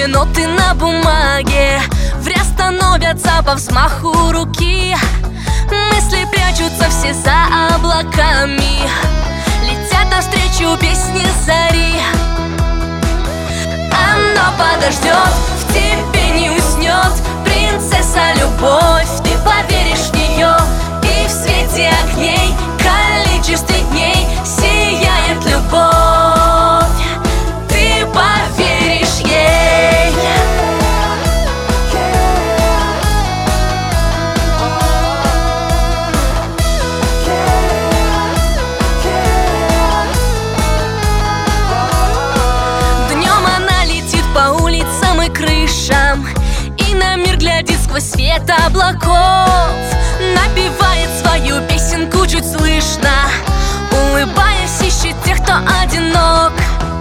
Чистые ноты на бумаге в ряд становятся по взмаху руки. Мысли прячутся все за облаками, летят навстречу песни зари. Оно подождет, в тебе не уснет, принцесса любовь, ты поверишь в нее. И в свете огней, количестве дней сияет любовь, ты поверишь ей. Днем она летит по улицам и крышам, и на мир глядит сквозь свет облаков. Напевает свою песенку чуть слышно, улыбаясь, ищет тех, кто одинок.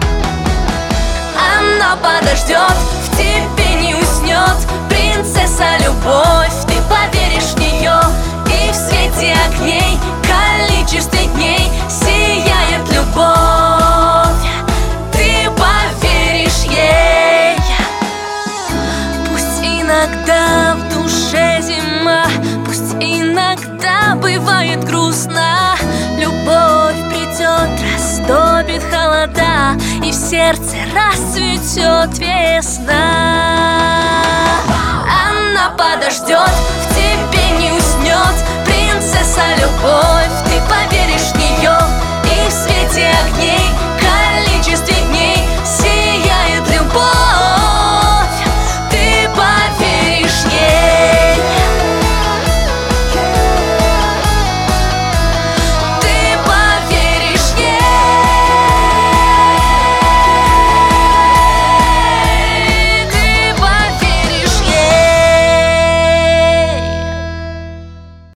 Она подождет, в тебе не уснет, принцесса любовь, ты поверишь в нее. И в свете огней, количестве дней сияет любовь, ты поверишь ей. Пусть иногда в душе зима, пусть иногда бывает грустно, любовь придет, растопит холода, и в сердце расцветет весна. Она подождет, в тебе не уснет, принцесса любовь.